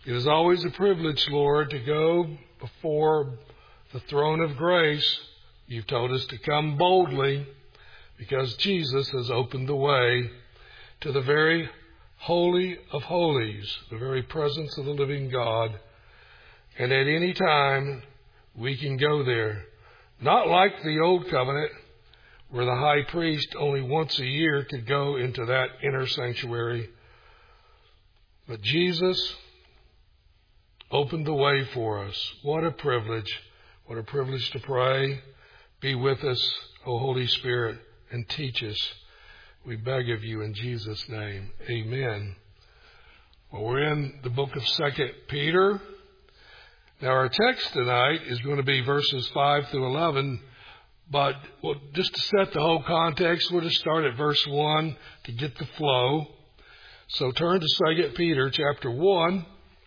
It is always a privilege, Lord, to go before the throne of grace. You've told us to come boldly because Jesus has opened the way to the very holy of holies, the very presence of the living God. And at any time, we can go there. Not like the old covenant, where the high priest only once a year could go into that inner sanctuary. But Jesus opened the way for us. What a privilege. What a privilege to pray. Be with us, O Holy Spirit, and teach us. We beg of you in Jesus' name. Amen. Well, we're in the book of 2 Peter. Now, our text tonight is going to be verses 5 through 11. But just to set the whole context, we'll just start at verse 1 to get the flow. So turn to 2 Peter chapter 1.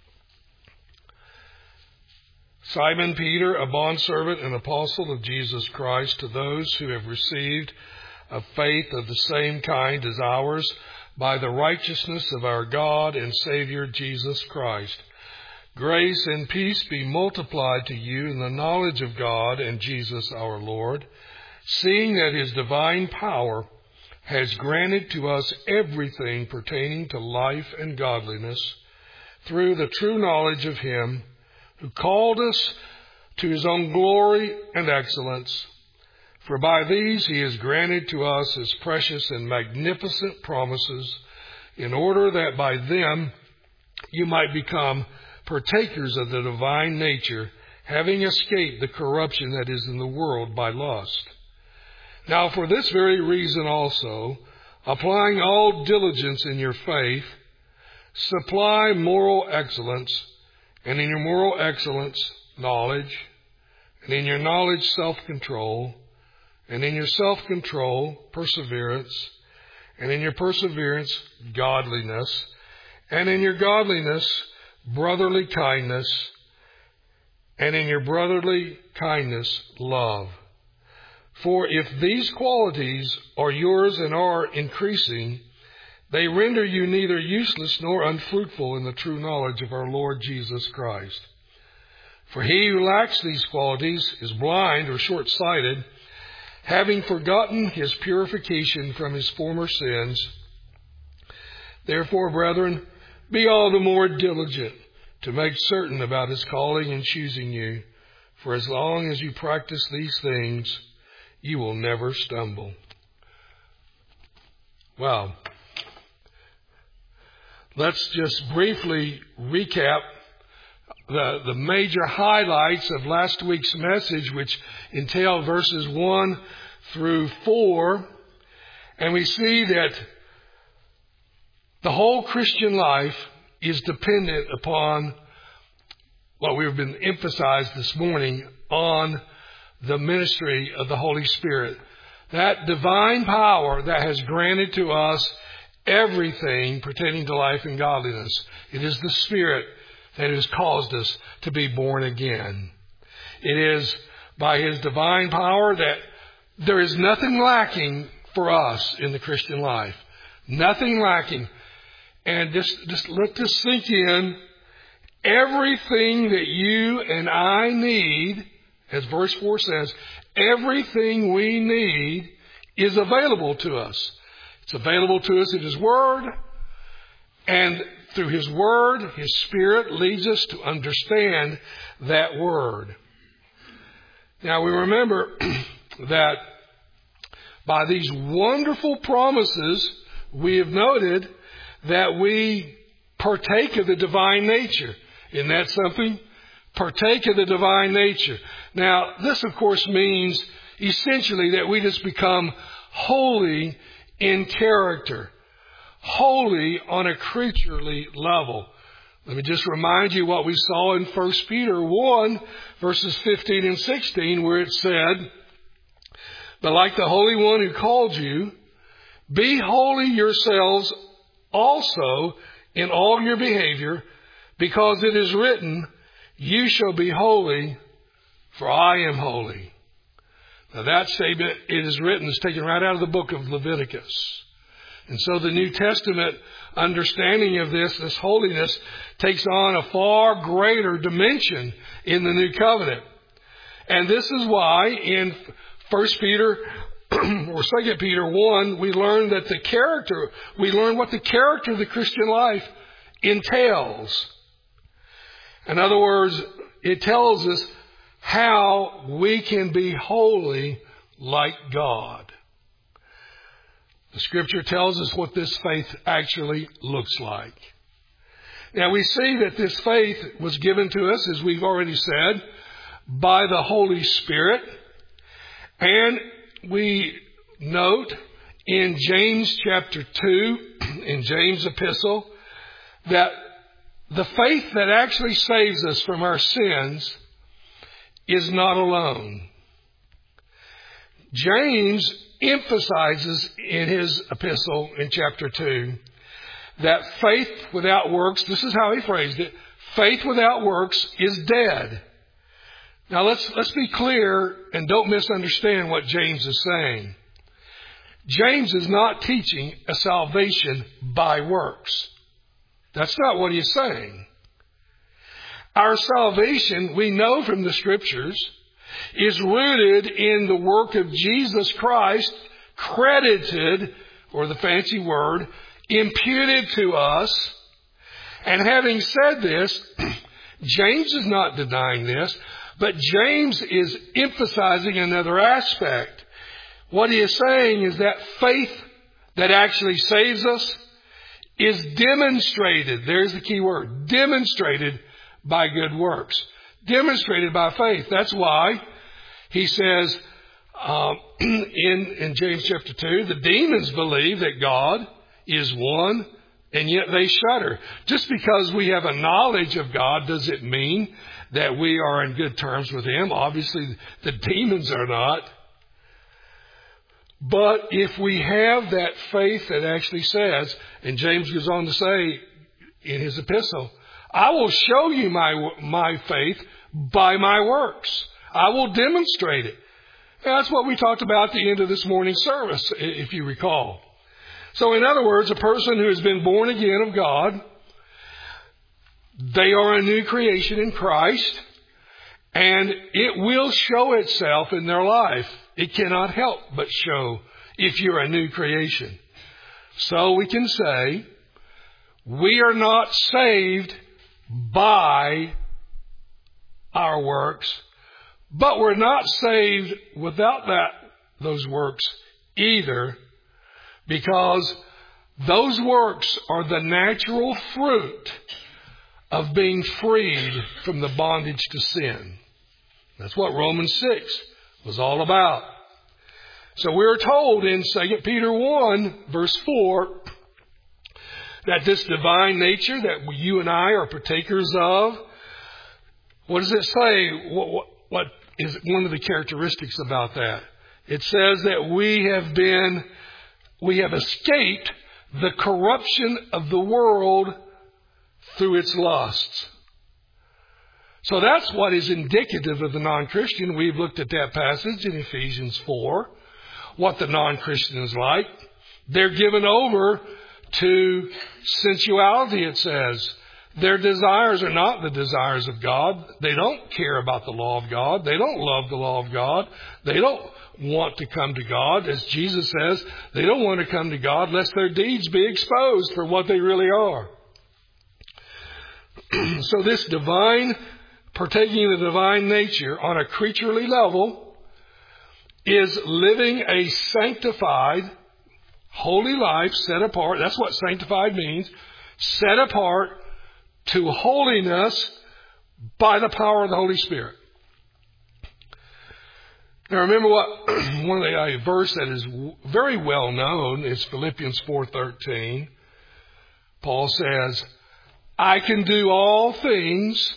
Simon Peter, a bondservant and apostle of Jesus Christ, to those who have received a faith of the same kind as ours, by the righteousness of our God and Savior Jesus Christ. Grace and peace be multiplied to you in the knowledge of God and Jesus our Lord, seeing that his divine power has granted to us everything pertaining to life and godliness through the true knowledge of him who called us to his own glory and excellence. For by these he has granted to us his precious and magnificent promises, in order that by them you might become partakers of the divine nature, having escaped the corruption that is in the world by lust. Now for this very reason also, applying all diligence in your faith, supply moral excellence, and in your moral excellence, knowledge, and in your knowledge, self-control, and in your self-control, perseverance, and in your perseverance, godliness, and in your godliness, brotherly kindness, and in your brotherly kindness, love. For if these qualities are yours and are increasing, they render you neither useless nor unfruitful in the true knowledge of our Lord Jesus Christ. For he who lacks these qualities is blind or short-sighted, having forgotten his purification from his former sins. Therefore, brethren, be all the more diligent to make certain about his calling and choosing you. For as long as you practice these things, you will never stumble. Well, let's just briefly recap the major highlights of last week's message, which entail verses 1 through 4. And we see that the whole Christian life is dependent upon what we've been emphasized this morning on the ministry of the Holy Spirit. That divine power that has granted to us everything pertaining to life and godliness. It is the Spirit that has caused us to be born again. It is by his divine power that there is nothing lacking for us in the Christian life. Nothing lacking. And just let this sink in. Everything that you and I need, as verse 4 says, everything we need is available to us. It's available to us in his Word. And through his Word, his Spirit leads us to understand that Word. Now we remember that by these wonderful promises, we have noted that we partake of the divine nature. Isn't that something? Partake of the divine nature. Now, this of course means essentially that we just become holy in character. Holy on a creaturely level. Let me just remind you what we saw in 1 Peter 1, verses 15 and 16, where it said, "But like the Holy One who called you, be holy yourselves also in all your behavior, because it is written, you shall be holy, for I am holy." Now that statement, it is written, is taken right out of the book of Leviticus. And so the New Testament understanding of this holiness, takes on a far greater dimension in the New Covenant. And this is why in 1 Peter or 2 Peter 1, we learn what the character of the Christian life entails. In other words, it tells us how we can be holy like God. The Scripture tells us what this faith actually looks like. Now we see that this faith was given to us, as we've already said, by the Holy Spirit. And we note in James chapter 2, in James' epistle, that the faith that actually saves us from our sins is not alone. James emphasizes in his epistle in chapter 2 that faith without works, this is how he phrased it, faith without works is dead. Now let's be clear and don't misunderstand what James is saying. James is not teaching a salvation by works. That's not what he's saying. Our salvation, we know from the Scriptures, is rooted in the work of Jesus Christ, credited, or the fancy word, imputed to us. And having said this, James is not denying this, but James is emphasizing another aspect. What he is saying is that faith that actually saves us is demonstrated, there's the key word, demonstrated by good works. Demonstrated by faith. That's why he says in James chapter 2, the demons believe that God is one, and yet they shudder. Just because we have a knowledge of God, does it mean that we are in good terms with Him? Obviously, the demons are not. But if we have that faith that actually says, and James goes on to say in his epistle, I will show you my faith by my works. I will demonstrate it. And that's what we talked about at the end of this morning's service, if you recall. So in other words, a person who has been born again of God, they are a new creation in Christ, and it will show itself in their life. It cannot help but show if you're a new creation. So we can say, we are not saved by our works, but we're not saved without those works either, because those works are the natural fruit of being freed from the bondage to sin. That's what Romans 6 was all about. So we're told in 2 Peter 1, verse 4, that this divine nature that you and I are partakers of, what does it say? What is one of the characteristics about that? It says that we have escaped the corruption of the world through its lusts. So that's what is indicative of the non-Christian. We've looked at that passage in Ephesians 4, what the non-Christian is like. They're given over to sensuality, it says. Their desires are not the desires of God. They don't care about the law of God. They don't love the law of God. They don't want to come to God. As Jesus says, they don't want to come to God lest their deeds be exposed for what they really are. So this partaking of the divine nature on a creaturely level is living a sanctified, holy life set apart. That's what sanctified means. Set apart to holiness by the power of the Holy Spirit. Now remember one of the verse that is very well known is Philippians 4:13. Paul says, I can do all things.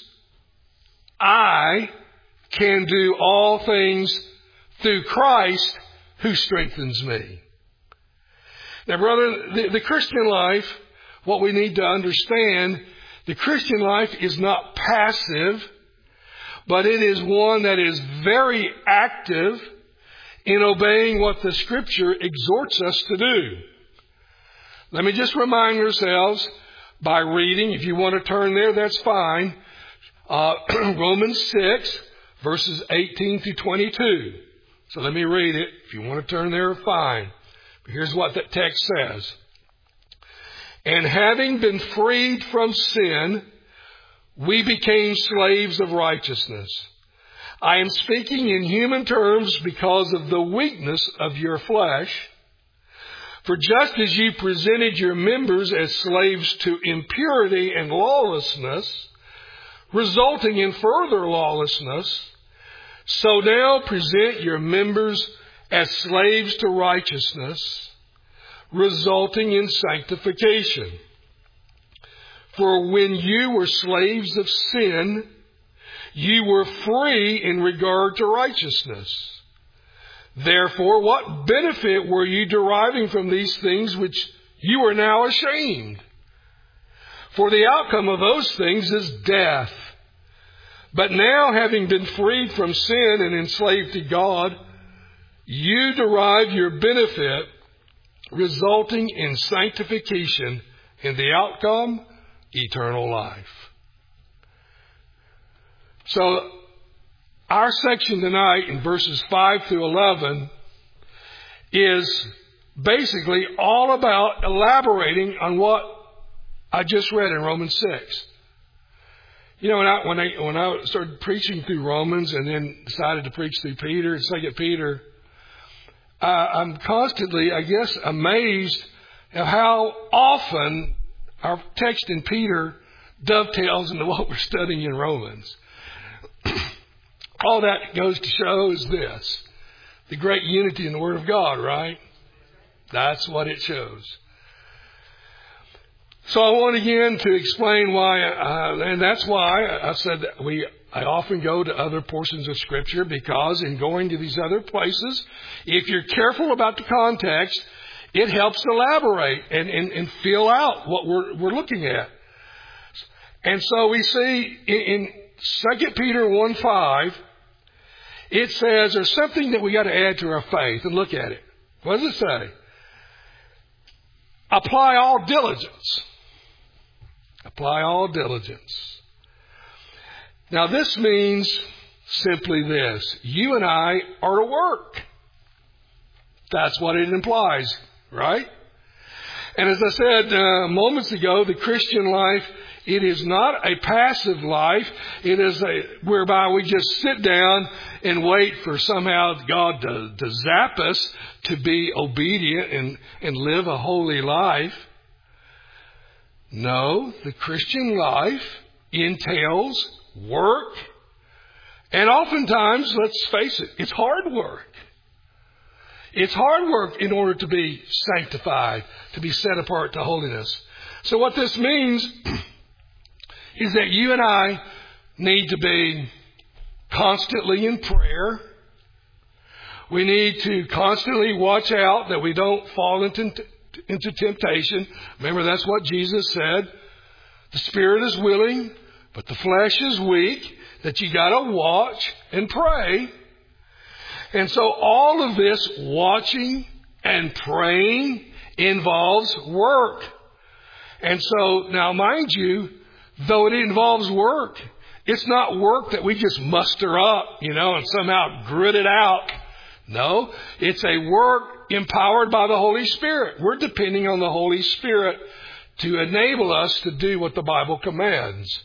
I can do all things through Christ who strengthens me. Now, brother, the Christian life, what we need to understand, the Christian life is not passive, but it is one that is very active in obeying what the Scripture exhorts us to do. Let me just remind ourselves by reading. If you want to turn there, that's fine. Romans 6, verses 18 through 22. So let me read it. If you want to turn there, fine. But here's what that text says. And having been freed from sin, we became slaves of righteousness. I am speaking in human terms because of the weakness of your flesh. For just as you presented your members as slaves to impurity and lawlessness, resulting in further lawlessness, so now present your members as slaves to righteousness, resulting in sanctification. For when you were slaves of sin, you were free in regard to righteousness. Therefore, what benefit were you deriving from these things which you are now ashamed? For the outcome of those things is death. But now, having been freed from sin and enslaved to God, you derive your benefit, resulting in sanctification, and the outcome, eternal life. So, our section tonight in verses 5 through 11 is basically all about elaborating on what I just read in Romans 6. You know, when I started preaching through Romans and then decided to preach through Peter and 2 Peter, I'm constantly, I guess, amazed at how often our text in Peter dovetails into what we're studying in Romans. All that goes to show is this: the great unity in the Word of God, right? That's what it shows. So I want again to explain why, and that's why I said that I often go to other portions of Scripture, because in going to these other places, if you're careful about the context, it helps elaborate and fill out what we're looking at. And so we see in 2 Peter 1:5, it says there's something that we got to add to our faith, and look at it. What does it say? Apply all diligence. Apply all diligence. Now this means simply this: you and I are to work. That's what it implies, right? And as I said moments ago, the Christian life, it is not a passive life. It is whereby we just sit down and wait for somehow God to zap us to be obedient and live a holy life. No, the Christian life entails work. And oftentimes, let's face it, it's hard work. It's hard work in order to be sanctified, to be set apart to holiness. So what this means is that you and I need to be constantly in prayer. We need to constantly watch out that we don't fall into temptation. Remember, that's what Jesus said. The spirit is willing, but the flesh is weak. That you got to watch and pray. And so all of this watching and praying involves work. And so now, mind you, though it involves work, it's not work that we just muster up, and somehow grit it out. No, it's a work empowered by the Holy Spirit. We're depending on the Holy Spirit to enable us to do what the Bible commands.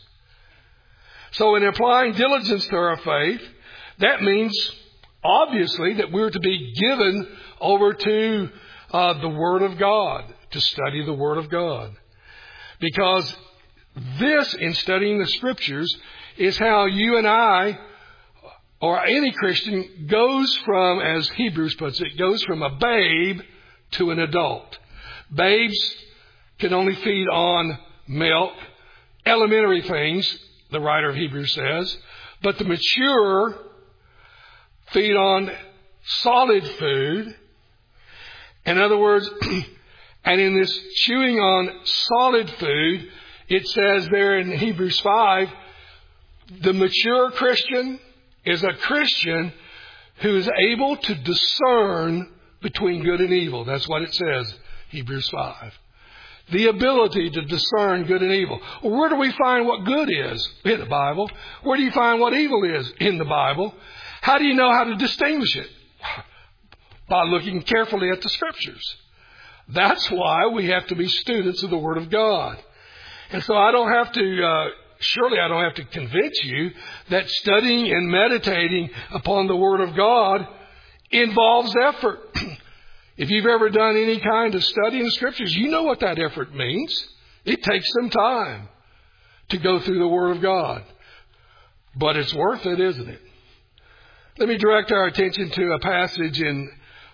So in applying diligence to our faith, that means obviously that we're to be given over to the Word of God, to study the Word of God. Because this, in studying the Scriptures, is how you and I, or any Christian, goes from, as Hebrews puts it, goes from a babe to an adult. Babes can only feed on milk, elementary things, the writer of Hebrews says, but the mature feed on solid food. In other words, and in this chewing on solid food, it says there in Hebrews 5, the mature Christian is a Christian who is able to discern between good and evil. That's what it says, Hebrews 5. The ability to discern good and evil. Well, where do we find what good is? In the Bible. Where do you find what evil is? In the Bible. How do you know how to distinguish it? By looking carefully at the Scriptures. That's why we have to be students of the Word of God. And so I don't have to, surely I don't have to convince you that studying and meditating upon the Word of God involves effort. If you've ever done any kind of study in the Scriptures, you know what that effort means. It takes some time to go through the Word of God. But it's worth it, isn't it? Let me direct our attention to a passage in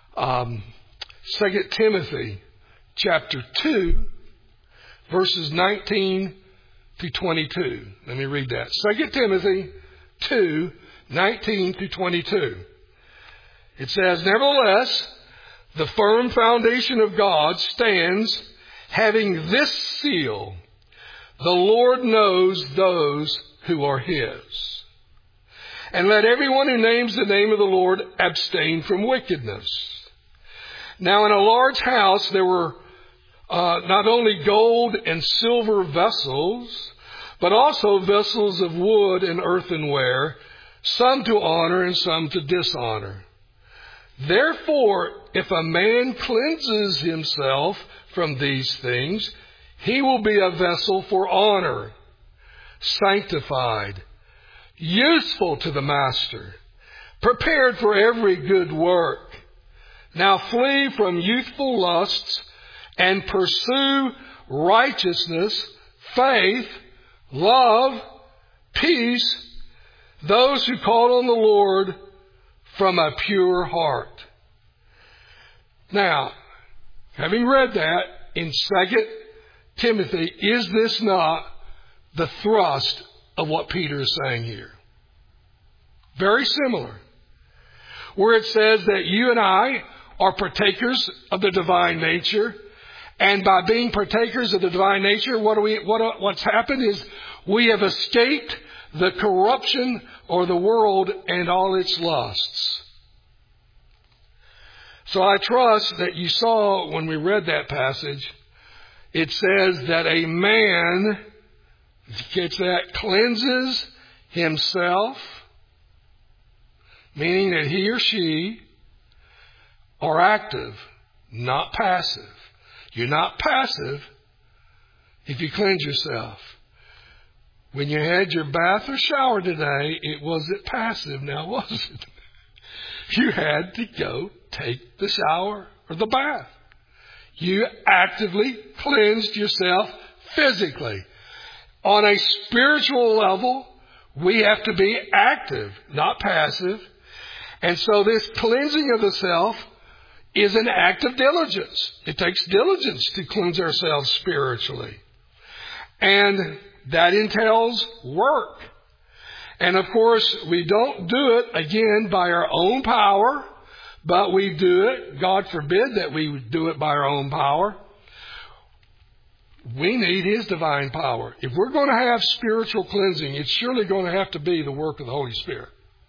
2 Timothy chapter 2, verses 19 through 22. Let me read that. 2 Timothy 2, 19 through 22. It says, "Nevertheless, the firm foundation of God stands, having this seal: the Lord knows those who are His. And let everyone who names the name of the Lord abstain from wickedness. Now in a large house there were not only gold and silver vessels, but also vessels of wood and earthenware, some to honor and some to dishonor. Therefore, if a man cleanses himself from these things, he will be a vessel for honor, sanctified, useful to the master, prepared for every good work. Now flee from youthful lusts and pursue righteousness, faith, love, peace, those who call on the Lord from a pure heart." Now, having read that in 2 Timothy, is this not the thrust of what Peter is saying here? Very similar. Where it says that you and I are partakers of the divine nature. And by being partakers of the divine nature, what's happened is we have escaped the corruption or the world and all its lusts. So I trust that you saw when we read that passage, it says that a man, gets that, cleanses himself, meaning that he or she are active, not passive. You're not passive if you cleanse yourself. When you had your bath or shower today, it wasn't passive now, was it? You had to go take the shower or the bath. You actively cleansed yourself physically. On a spiritual level, we have to be active, not passive. And so this cleansing of the self is an act of diligence. It takes diligence to cleanse ourselves spiritually. And that entails work. And of course, we don't do it, again, by our own power, but we do it, God forbid that we would do it by our own power. We need His divine power. If we're going to have spiritual cleansing, it's surely going to have to be the work of the Holy Spirit.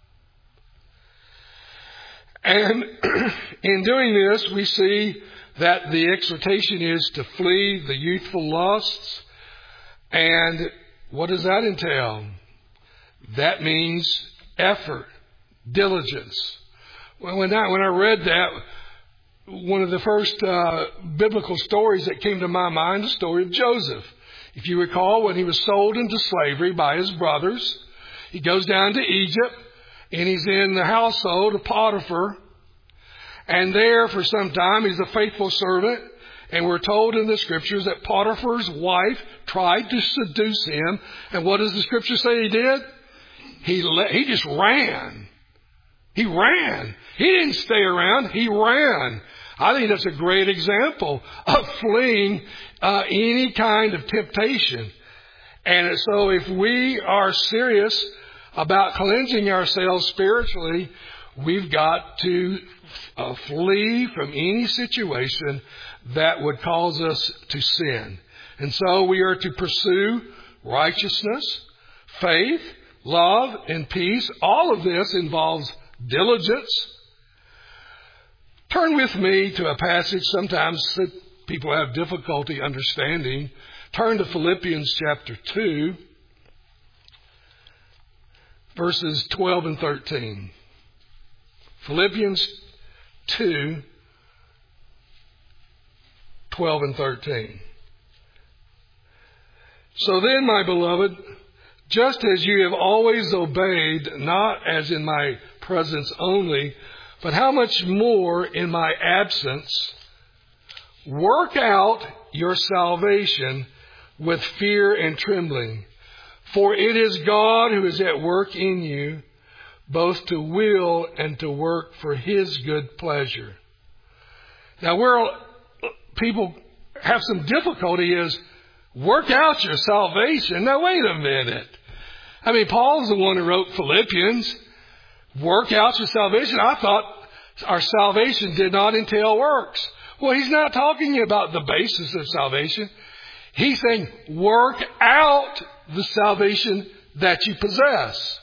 And in doing this, we see that the exhortation is to flee the youthful lusts. And what does that entail? That means effort, diligence. Well, when I read that, one of the first biblical stories that came to my mind, the story of Joseph. If you recall, when he was sold into slavery by his brothers, he goes down to Egypt, and he's in the household of Potiphar. And there, for some time, he's a faithful servant. And we're told in the Scriptures that Potiphar's wife tried to seduce him. And what does the Scripture say he did? He just ran. He ran. He didn't stay around. He ran. I think that's a great example of fleeing any kind of temptation. And so if we are serious about cleansing ourselves spiritually, we've got to flee from any situation that would cause us to sin. And so we are to pursue righteousness, faith, love, and peace. All of this involves diligence. Turn with me to a passage sometimes people have difficulty understanding. Turn to Philippians chapter 2, verses 12 and 13. Philippians 2, 12 and 13. So then, my beloved, just as you have always obeyed, not as in my presence only, but how much more in my absence, work out your salvation with fear and trembling. For it is God who is at work in you, both to will and to work for His good pleasure. Now, where people have some difficulty is, work out your salvation. Now, wait a minute. I mean, Paul's the one who wrote Philippians. Work out your salvation. I thought our salvation did not entail works. Well, he's not talking about the basis of salvation. He's saying, work out the salvation that you possess.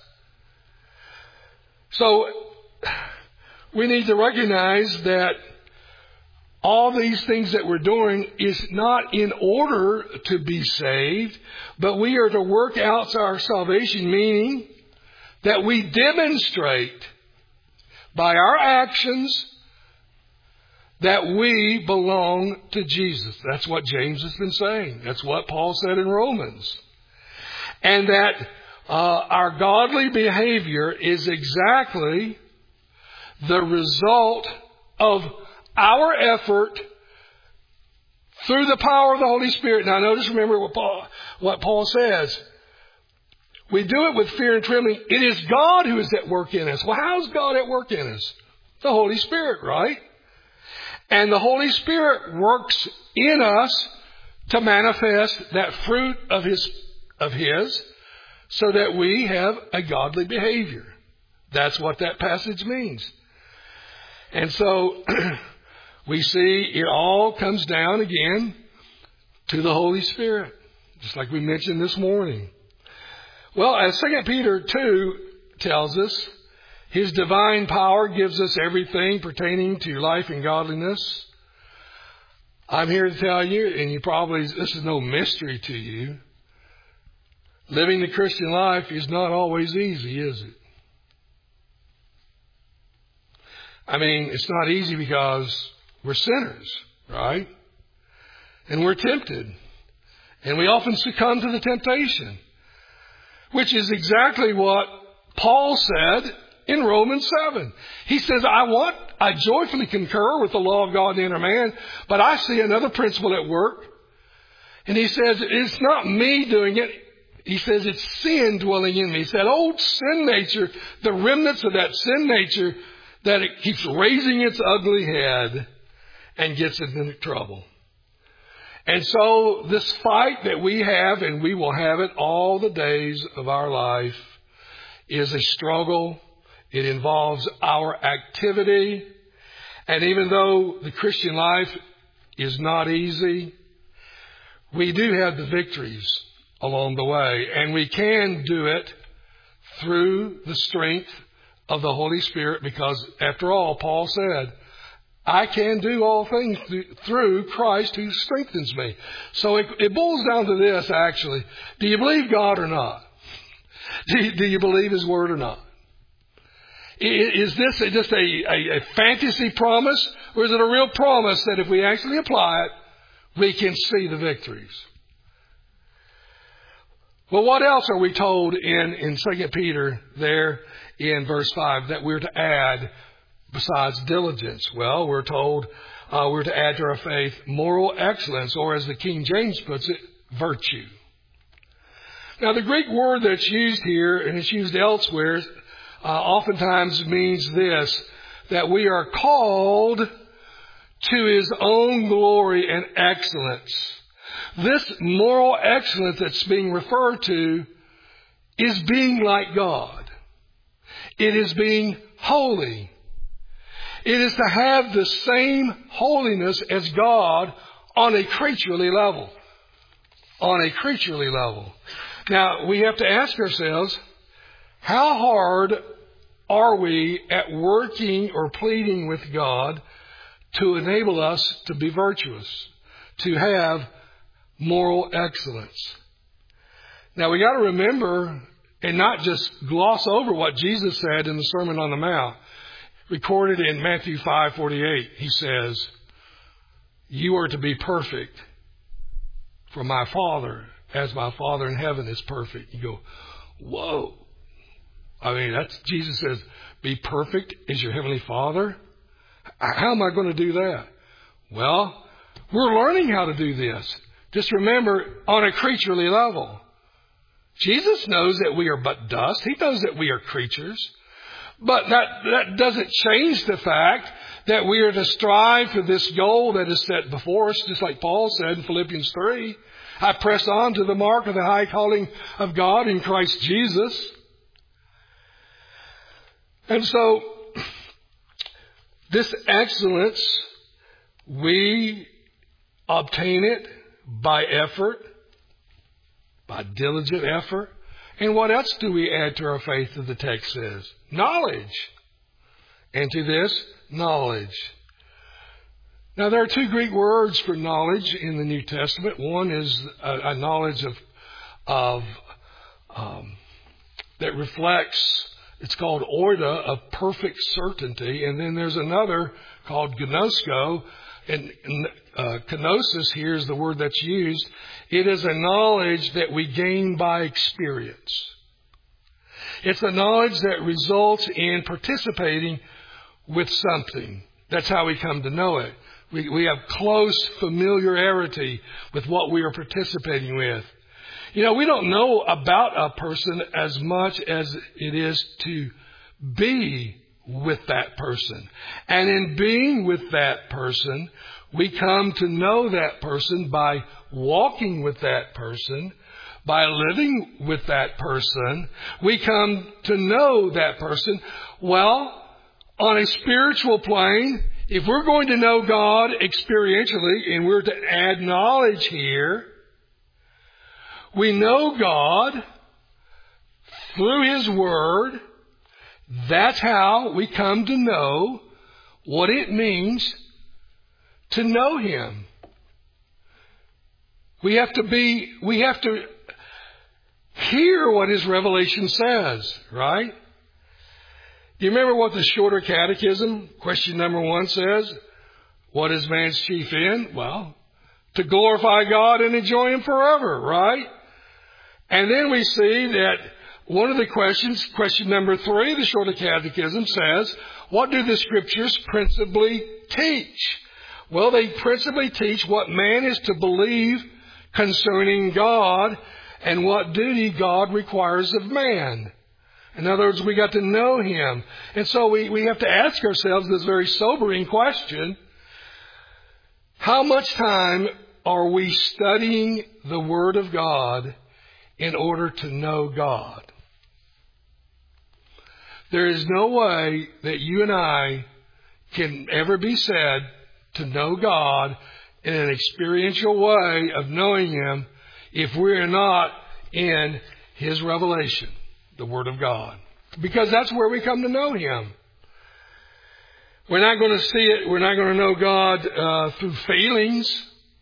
So, we need to recognize that all these things that we're doing is not in order to be saved, but we are to work out our salvation, meaning that we demonstrate by our actions that we belong to Jesus. That's what James has been saying. That's what Paul said in Romans. And that our godly behavior is exactly the result of our effort through the power of the Holy Spirit. Now notice, remember what Paul says. We do it with fear and trembling. It is God who is at work in us. Well, how is God at work in us? The Holy Spirit, right? And the Holy Spirit works in us to manifest that fruit of His, so that we have a godly behavior. That's what that passage means. And so we see it all comes down again to the Holy Spirit, just like we mentioned this morning. Well, as 2 Peter 2 tells us, His divine power gives us everything pertaining to life and godliness. I'm here to tell you, and this is no mystery to you, living the Christian life is not always easy, is it? I mean, it's not easy because we're sinners, right? And we're tempted. And we often succumb to the temptation, which is exactly what Paul said in Romans 7. He says, I joyfully concur with the law of God in the inner man, but I see another principle at work. And he says, it's not me doing it. He says, it's sin dwelling in me. It's that old sin nature, the remnants of that sin nature, that it keeps raising its ugly head and gets it into trouble. And so this fight that we have, and we will have it all the days of our life, is a struggle. It involves our activity. And even though the Christian life is not easy, we do have the victories along the way. And we can do it through the strength of the Holy Spirit, because after all, Paul said, I can do all things through Christ who strengthens me. So it boils down to this, actually. Do you believe God or not? Do you believe His Word or not? Is this just a fantasy promise, or is it a real promise that if we actually apply it, we can see the victories? Well, what else are we told in 2 Peter there in verse 5 that we're to add besides diligence? Well, we're told we're to add to our faith moral excellence, or as the King James puts it, virtue. Now, the Greek word that's used here, and it's used elsewhere, oftentimes means this, that we are called to His own glory and excellence. This moral excellence that's being referred to is being like God. It is being holy. It is to have the same holiness as God on a creaturely level. On a creaturely level. Now, we have to ask ourselves, how hard are we at working or pleading with God to enable us to be virtuous, to have moral excellence. Now we got to remember and not just gloss over what Jesus said in the Sermon on the Mount. Recorded in Matthew 5:48, he says, "You are to be perfect, for my Father, as my Father in heaven is perfect." You go, whoa. I mean, Jesus says, be perfect as your Heavenly Father? How am I going to do that? Well, we're learning how to do this. Just remember, on a creaturely level. Jesus knows that we are but dust. He knows that we are creatures. But that doesn't change the fact that we are to strive for this goal that is set before us, just like Paul said in Philippians 3. I press on to the mark of the high calling of God in Christ Jesus. And so, this excellence, we obtain it by effort, by diligent effort. And what else do we add to our faith, as the text says? Knowledge. And to this, knowledge. Now, there are two Greek words for knowledge in the New Testament. One is a knowledge that reflects, it's called oida, of perfect certainty. And then there's another called gnosko. And kenosis here is the word that's used. It is a knowledge that we gain by experience. It's a knowledge that results in participating with something. That's how we come to know it. We have close familiarity with what we are participating with. You know, we don't know about a person as much as it is to be with that person. And in being with that person, we come to know that person by walking with that person, by living with that person. We come to know that person. Well, on a spiritual plane, if we're going to know God experientially, and we're to add knowledge here, we know God through His Word. That's how we come to know what it means to know Him. We have to hear what His revelation says, right? Do you remember what the Shorter Catechism, question number 1 says? What is man's chief end? Well, to glorify God and enjoy Him forever, right? And then we see that one of the questions, question number 3, the Shorter Catechism says, what do the Scriptures principally teach? Well, they principally teach what man is to believe concerning God and what duty God requires of man. In other words, we got to know Him. And so we have to ask ourselves this very sobering question. How much time are we studying the Word of God in order to know God? There is no way that you and I can ever be said to know God in an experiential way of knowing Him if we're not in His revelation, the Word of God. Because that's where we come to know Him. We're not going to see it. We're not going to know God through feelings.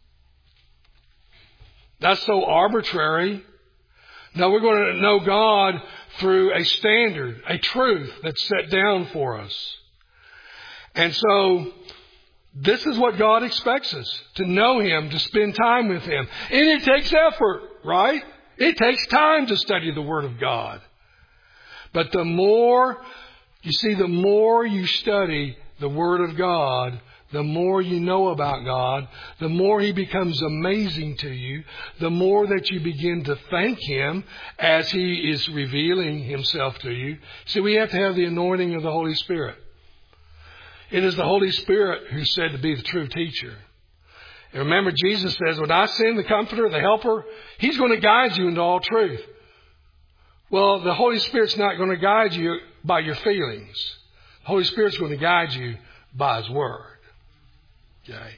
That's so arbitrary. No, we're going to know God through a standard, a truth that's set down for us. And so, this is what God expects us, to know Him, to spend time with Him. And it takes effort, right? It takes time to study the Word of God. But the more you study the Word of God, the more you know about God, the more He becomes amazing to you, the more that you begin to thank Him as He is revealing Himself to you. See, we have to have the anointing of the Holy Spirit. It is the Holy Spirit who's said to be the true teacher. And remember, Jesus says, when I send the Comforter, the Helper, He's going to guide you into all truth. Well, the Holy Spirit's not going to guide you by your feelings. The Holy Spirit's going to guide you by His Word. Okay?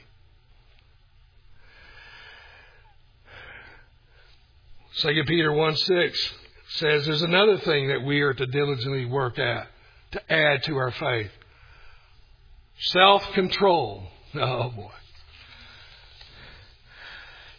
2 Peter 1:6 says there's another thing that we are to diligently work at, to add to our faith. Self-control. Oh, boy.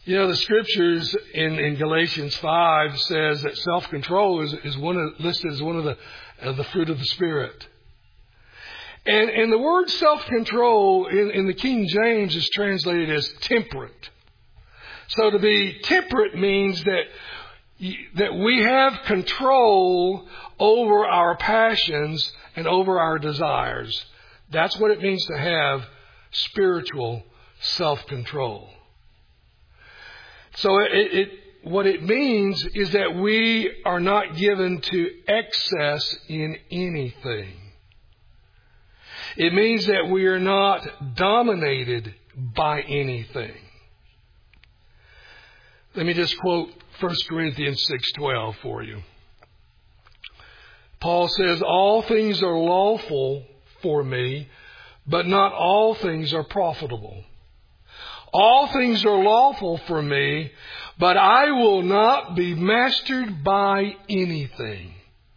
You know, the scriptures in Galatians 5 says that self-control is listed as one of the fruit of the Spirit. And the word self-control in the King James is translated as temperate. So to be temperate means that we have control over our passions and over our desires. That's what it means to have spiritual self-control. So what it means is that we are not given to excess in anything. It means that we are not dominated by anything. Let me just quote 1 Corinthians 6:12 for you. Paul says, "All things are lawful for me, but not all things are profitable. All things are lawful for me, but I will not be mastered by anything."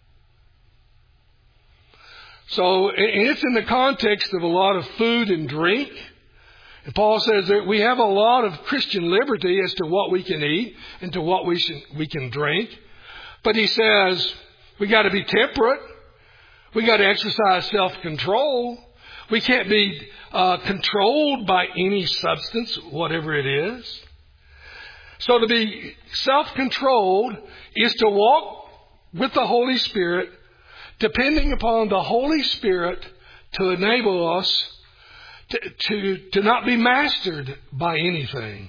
So, and it's in the context of a lot of food and drink. And Paul says that we have a lot of Christian liberty as to what we can eat and to what we can drink. But he says we got to be temperate. We got to exercise self-control. We can't be controlled by any substance, whatever it is. So to be self-controlled is to walk with the Holy Spirit, depending upon the Holy Spirit to enable us to not be mastered by anything.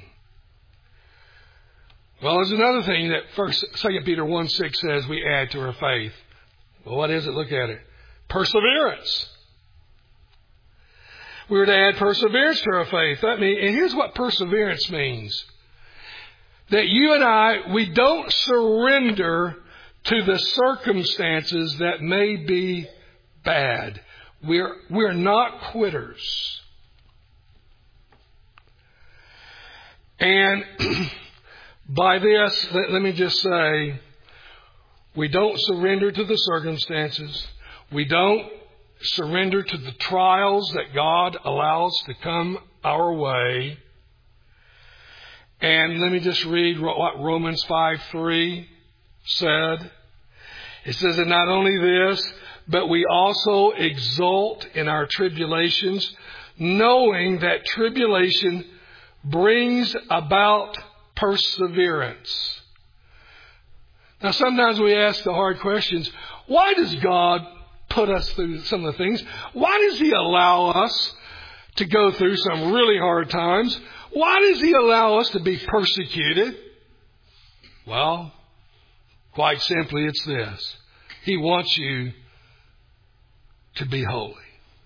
Well, there's another thing that 2 Peter 1:6 says we add to our faith. Well, what is it? Look at it. Perseverance. We were to add perseverance to our faith. And here's what perseverance means. That you and I, we don't surrender to the circumstances that may be bad. We're not quitters. And by this, let me just say, we don't surrender to the circumstances. We don't surrender to the trials that God allows to come our way. And let me just read what Romans 5:3 said. It says, "And not only this, but we also exult in our tribulations, knowing that tribulation brings about perseverance." Now, sometimes we ask the hard questions. Why does God put us through some of the things? Why does He allow us to go through some really hard times? Why does He allow us to be persecuted? Well, quite simply, it's this. He wants you to be holy.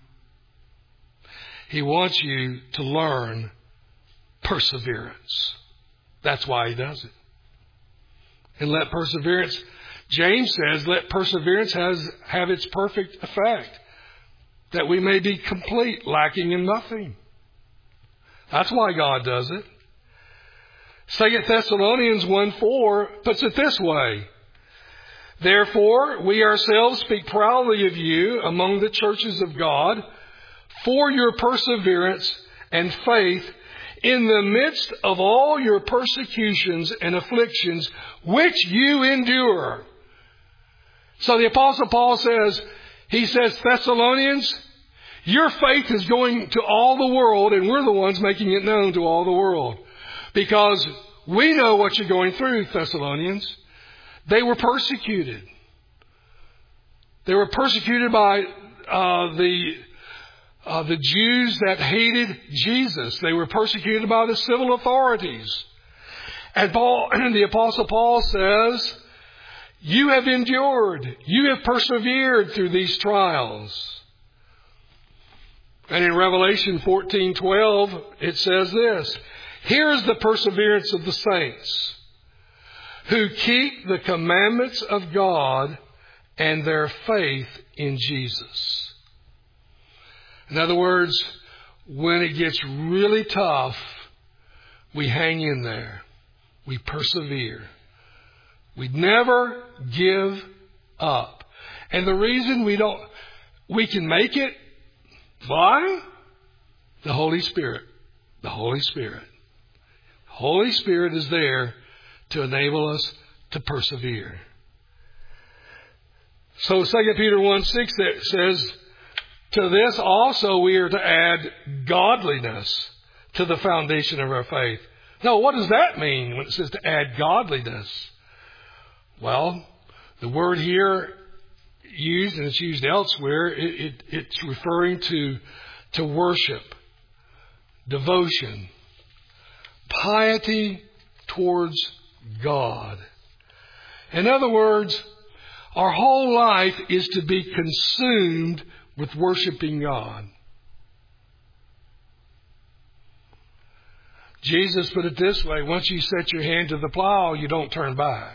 He wants you to learn perseverance. That's why He does it. And let perseverance, James says, let perseverance have its perfect effect, that we may be complete, lacking in nothing. That's why God does it. 2 Thessalonians 1:4 puts it this way. "Therefore, we ourselves speak proudly of you among the churches of God for your perseverance and faith in the midst of all your persecutions and afflictions which you endure." So the Apostle Paul says, Thessalonians, your faith is going to all the world, and we're the ones making it known to all the world. Because we know what you're going through, Thessalonians. They were persecuted. They were persecuted by the Jews that hated Jesus. They were persecuted by the civil authorities. And the Apostle Paul says, you have endured. You have persevered through these trials. And in Revelation 14:12, it says this, "Here is the perseverance of the saints, who keep the commandments of God and their faith in Jesus." In other words, when it gets really tough, we hang in there. We persevere. We never give up. And the reason we can make it, why? The Holy Spirit. The Holy Spirit. Holy Spirit is there to enable us to persevere. So 2 Peter 1:6 says, to this also we are to add godliness to the foundation of our faith. Now, what does that mean when it says to add godliness? Well, the word here used, and it's used elsewhere, it's referring to worship, devotion, piety towards God. In other words, our whole life is to be consumed with worshiping God. Jesus put it this way, once you set your hand to the plow, you don't turn back.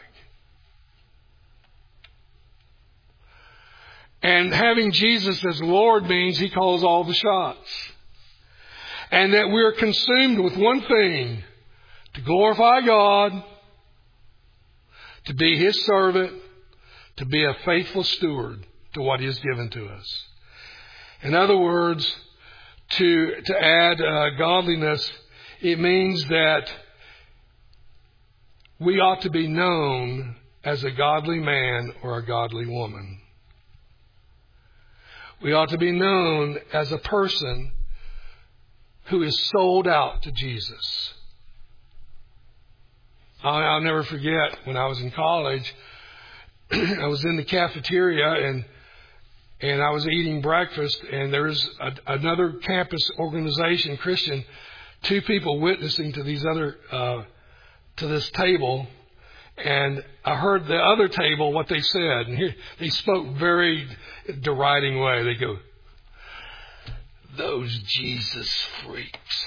And having Jesus as Lord means He calls all the shots. And that we're consumed with one thing, to glorify God, to be His servant, to be a faithful steward to what He has given to us. In other words, to add godliness, it means that we ought to be known as a godly man or a godly woman. We ought to be known as a person who is sold out to Jesus. I'll never forget when I was in college, I was in the cafeteria and I was eating breakfast, and there was another campus organization, Christian, two people witnessing to these other to this table. And I heard the other table what they said, and here, they spoke very deriding way. They go, "Those Jesus freaks."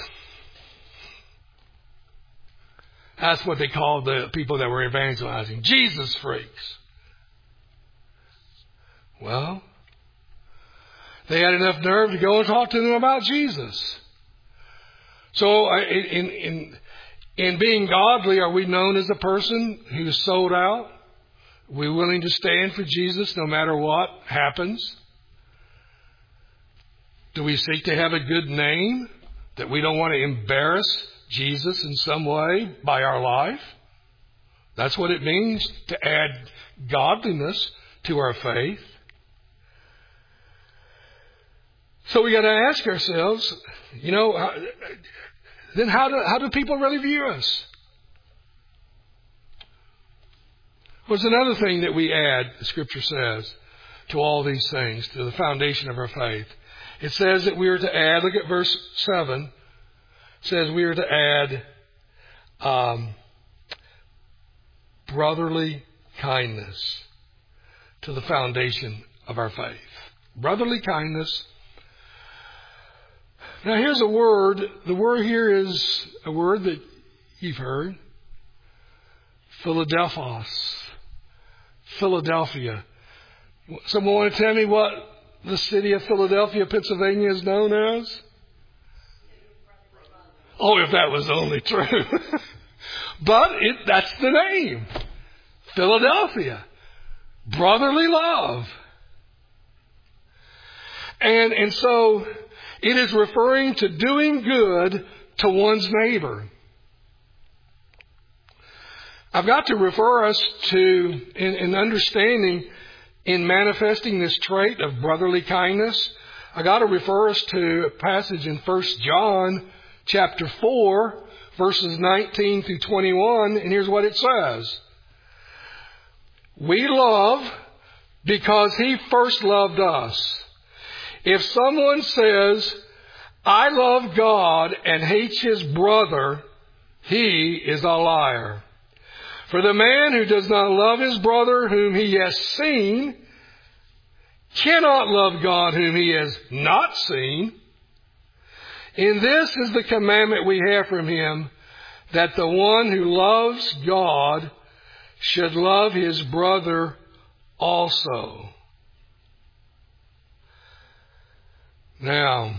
That's what they called the people that were evangelizing, Jesus freaks. Well, they had enough nerve to go and talk to them about Jesus. So in being godly, are we known as a person who is sold out? Are we willing to stand for Jesus no matter what happens? Do we seek to have a good name, that we don't want to embarrass Jesus in some way by our life? That's what it means to add godliness to our faith. So we got to ask ourselves, then how do people really view us? What's another thing that we add, the Scripture says, to all these things, to the foundation of our faith? It says that we are to add, look at verse 7, it says we are to add brotherly kindness to the foundation of our faith. Brotherly kindness. Now here's a word. The word here is a word that you've heard. Philadelphos. Philadelphia. Someone want to tell me what the city of Philadelphia, Pennsylvania is known as? Oh, if that was only true. But that's the name. Philadelphia. Brotherly love. And so it is referring to doing good to one's neighbor. I've got to refer us to, in understanding, in manifesting this trait of brotherly kindness, I've got to refer us to a passage in 1 John chapter 4, verses 19 through 21, and here's what it says. We love because He first loved us. If someone says, I love God and hates his brother, he is a liar. For the man who does not love his brother whom he has seen cannot love God whom he has not seen. And this is the commandment we have from Him, that the one who loves God should love his brother also. Now,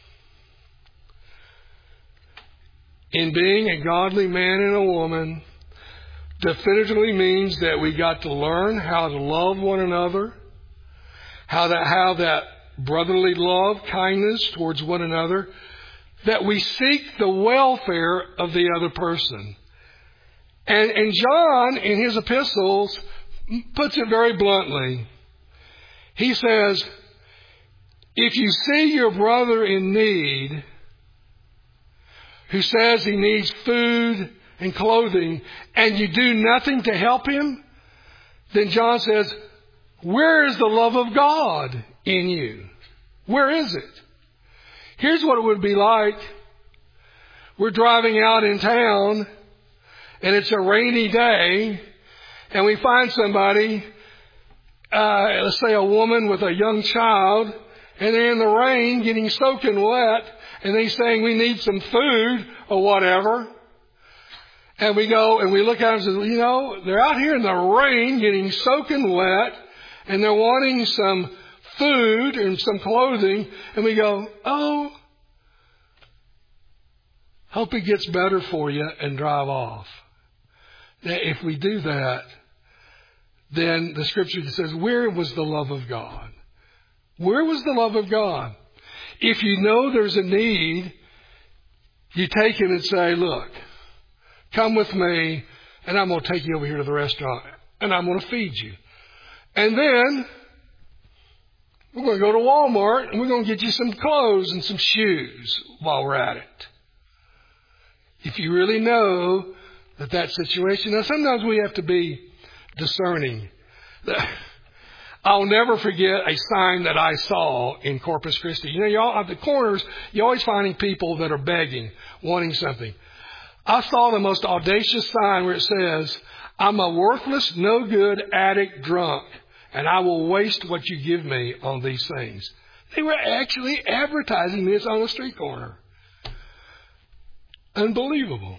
in being a godly man and a woman, definitively means that we got to learn how to love one another, how that brotherly love, kindness towards one another that we seek the welfare of the other person. And John, in his epistles, puts it very bluntly. He says, if you see your brother in need, who says he needs food and clothing, and you do nothing to help him, then John says, where is the love of God in you? Where is it? Here's what it would be like. We're driving out in town, and it's a rainy day, and we find somebody, let's say a woman with a young child, and they're in the rain getting soaking wet, and they're saying we need some food or whatever. And we go and we look at them and say, you know, they're out here in the rain getting soaking wet, and they're wanting some food and some clothing. And we go, oh, hope it gets better for you, and drive off. Now, if we do that, then the scripture says, where was the love of God? Where was the love of God? If you know there's a need, you take him and say, look, come with me, and I'm going to take you over here to the restaurant, and I'm going to feed you. And then we're going to go to Walmart, and we're going to get you some clothes and some shoes while we're at it. If you really know that situation. Now, sometimes we have to be discerning. I'll never forget a sign that I saw in Corpus Christi. You know, y'all at the corners, you're always finding people that are begging, wanting something. I saw the most audacious sign where it says, I'm a worthless, no good addict drunk, and I will waste what you give me on these things. They were actually advertising this on the street corner. Unbelievable.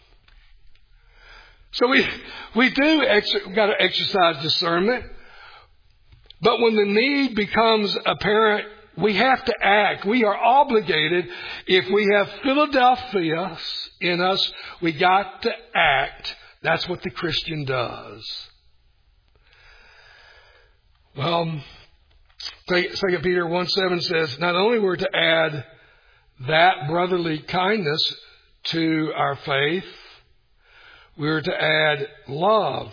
So we got to exercise discernment. But when the need becomes apparent, we have to act. We are obligated. If we have Philadelphia in us, we got to act. That's what the Christian does. Well, 2 Peter 1:7 says, not only we're to add that brotherly kindness to our faith, we're to add love.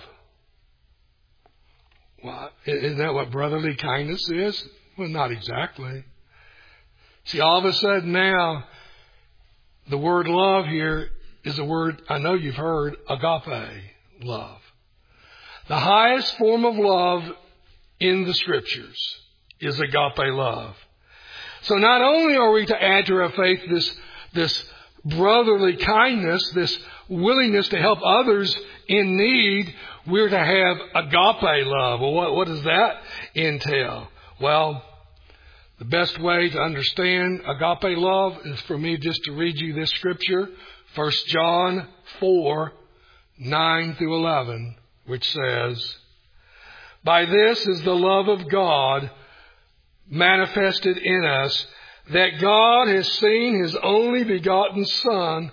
Well, isn't that what brotherly kindness is? Well, not exactly. See, all of a sudden now, the word love here is a word I know you've heard, agape, love. The highest form of love in the Scriptures is agape love. So not only are we to add to our faith this brotherly kindness, this willingness to help others in need, we're to have agape love. Well, what does that entail? Well, the best way to understand agape love is for me just to read you this scripture, 1 John 4:9 through 11, which says, by this is the love of God manifested in us, that God has sent His only begotten Son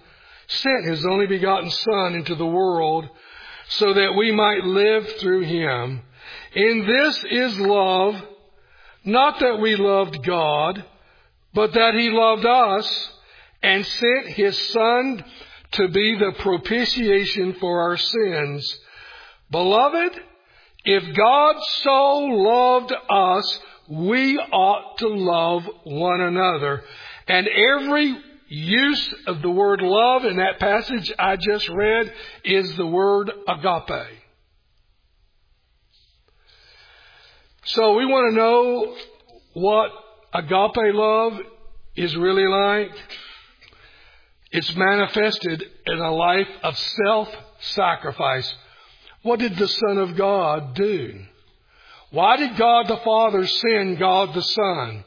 into the world so that we might live through Him. In this is love, not that we loved God, but that He loved us and sent His Son to be the propitiation for our sins. Beloved, if God so loved us, we ought to love one another. And every use of the word love in that passage I just read is the word agape. So we want to know what agape love is really like. It's manifested in a life of self-sacrifice. What did the Son of God do? Why did God the Father send God the Son?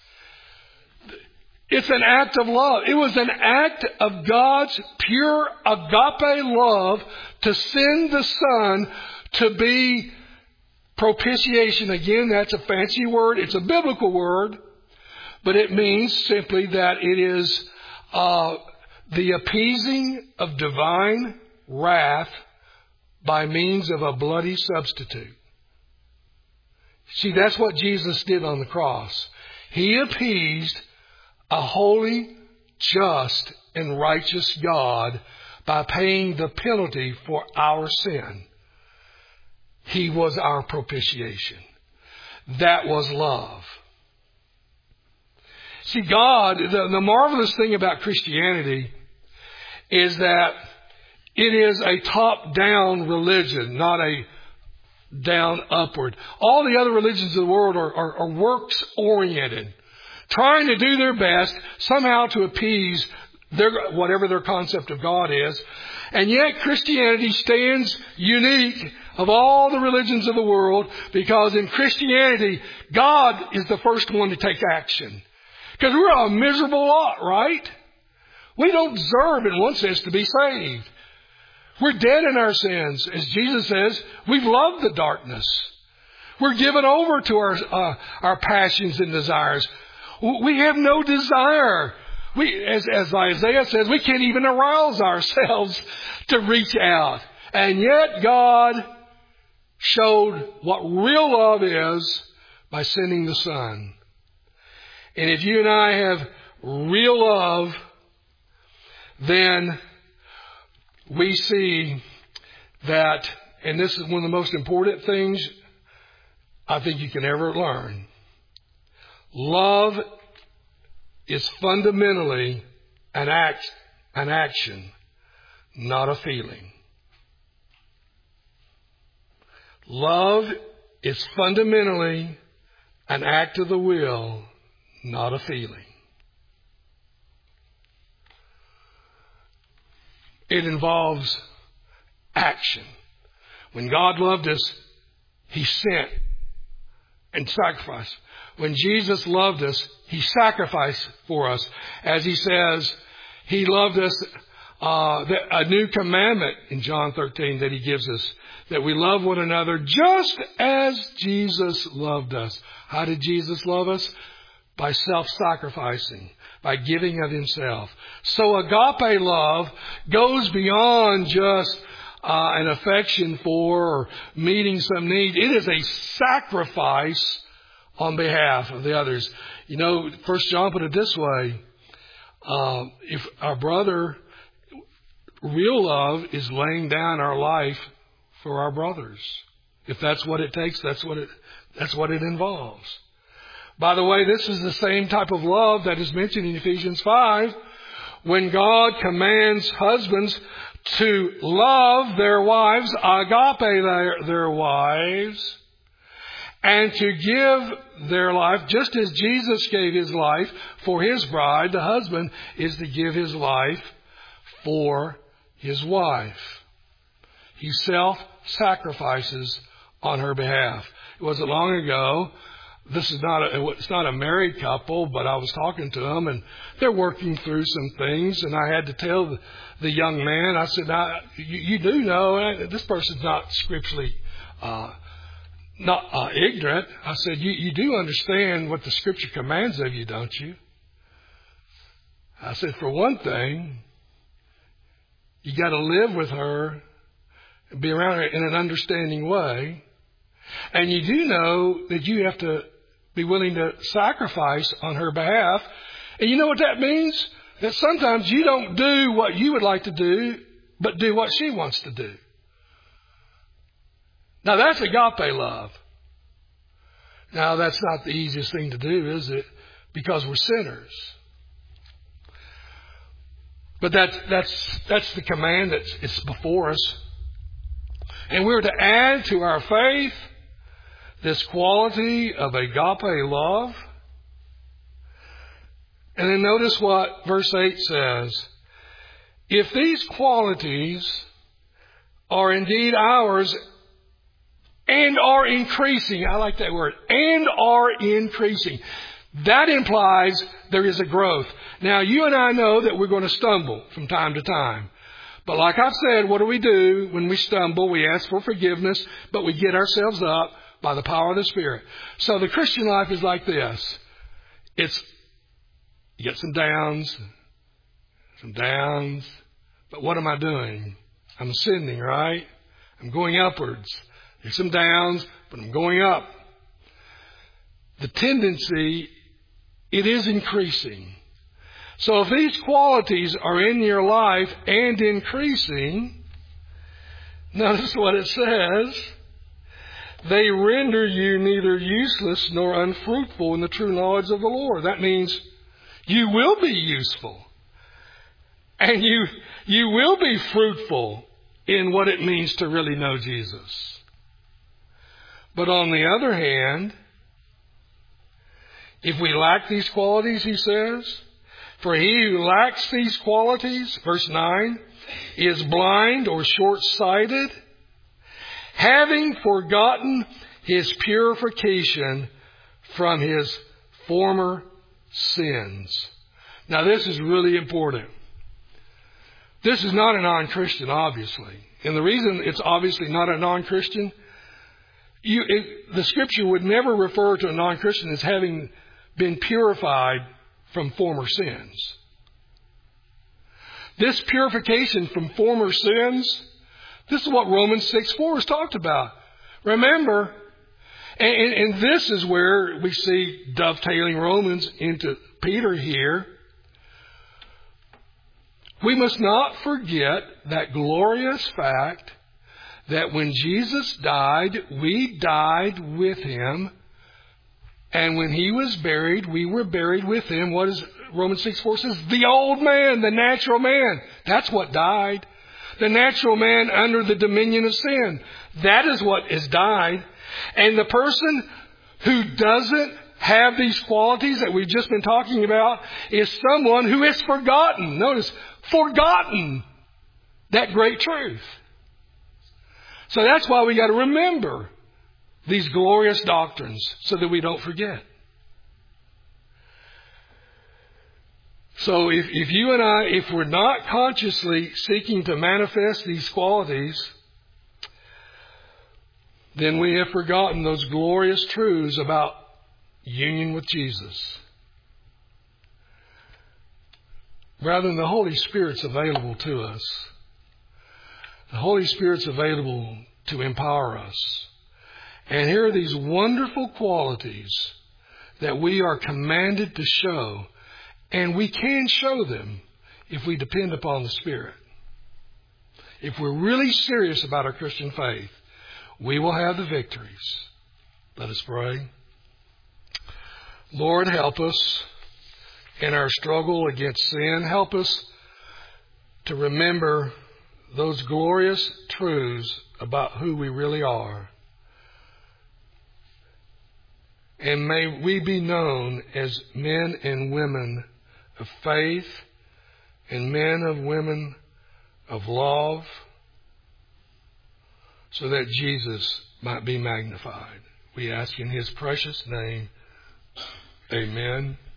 It's an act of love. It was an act of God's pure agape love to send the Son to be propitiation. Again, that's a fancy word. It's a biblical word, but it means simply that it is the appeasing of divine wrath by means of a bloody substitute. See, that's what Jesus did on the cross. He appeased a holy, just and righteous God by paying the penalty for our sin. He was our propitiation. That was love. See, God, the marvelous thing about Christianity is that it is a top-down religion, not a down-upward. All the other religions of the world are works-oriented, trying to do their best somehow to appease whatever their concept of God is. And yet Christianity stands unique of all the religions of the world, because in Christianity, God is the first one to take action. Because we're a miserable lot, right? We don't deserve, in one sense, to be saved. We're dead in our sins. As Jesus says, we've loved the darkness. We're given over to our passions and desires. We have no desire. As Isaiah says, we can't even arouse ourselves to reach out. And yet God showed what real love is by sending the Son. And if you and I have real love, then we see that, and this is one of the most important things I think you can ever learn. Love is fundamentally an action, not a feeling. Love is fundamentally an act of the will, not a feeling. It involves action. When God loved us, He sent and sacrificed. When Jesus loved us, He sacrificed for us. As He says, He loved us, a new commandment in John 13 that He gives us, that we love one another just as Jesus loved us. How did Jesus love us? By self-sacrificing, by giving of Himself. So agape love goes beyond just an affection for or meeting some need. It is a sacrifice on behalf of the others. You know, 1 John put it this way. If our brother, real love is laying down our life for our brothers. If that's what it takes, that's what it involves. By the way, this is the same type of love that is mentioned in Ephesians 5, when God commands husbands to love their wives, agape their wives, and to give their life, just as Jesus gave His life for His bride. The husband is to give his life for his wife. He self-sacrifices on her behalf. It wasn't long ago. It's not a married couple, but I was talking to them, and they're working through some things, and I had to tell the young man, I said, now, you do know this person's not scripturally not ignorant. I said, you do understand what the Scripture commands of you, don't you? I said, for one thing, you got to live with her and be around her in an understanding way. And you do know that you have to be willing to sacrifice on her behalf. And you know what that means? That sometimes you don't do what you would like to do, but do what she wants to do. Now that's agape love. Now that's not the easiest thing to do, is it? Because we're sinners. But that's the command that's before us. And we're to add to our faith this quality of agape love. And then notice what verse 8 says. If these qualities are indeed ours and are increasing, I like that word, and are increasing, that implies there is a growth. Now, you and I know that we're going to stumble from time to time. But like I've said, what do we do when we stumble? We ask for forgiveness, but we get ourselves up by the power of the Spirit. So the Christian life is like this. You get some downs, but what am I doing? I'm ascending, right? I'm going upwards. There's some downs, but I'm going up. The tendency, it is increasing. So if these qualities are in your life and increasing, notice what it says. They render you neither useless nor unfruitful in the true knowledge of the Lord. That means you will be useful. And you will be fruitful in what it means to really know Jesus. But on the other hand, if we lack these qualities, he says, for he who lacks these qualities, verse 9, is blind or short-sighted, having forgotten his purification from his former sins. Now this is really important. This is not a non-Christian, obviously. And the reason it's obviously not a non-Christian, the Scripture would never refer to a non-Christian as having been purified from former sins. This purification from former sins, this is what Romans 6:4 is talked about. Remember, and this is where we see dovetailing Romans into Peter here. We must not forget that glorious fact that when Jesus died, we died with him. And when he was buried, we were buried with him. What does Romans 6:4 says? The old man, the natural man. That's what died. The natural man under the dominion of sin. That is what has died. And the person who doesn't have these qualities that we've just been talking about is someone who has forgotten. Notice, forgotten that great truth. So that's why we got to remember these glorious doctrines so that we don't forget. So if you and I, if we're not consciously seeking to manifest these qualities, then we have forgotten those glorious truths about union with Jesus. Rather than the Holy Spirit's available to us. The Holy Spirit's available to empower us. And here are these wonderful qualities that we are commanded to show. And we can show them if we depend upon the Spirit. If we're really serious about our Christian faith, we will have the victories. Let us pray. Lord, help us in our struggle against sin. Help us to remember those glorious truths about who we really are. And may we be known as men and women of faith and men and women of love, so that Jesus might be magnified. We ask in his precious name. Amen.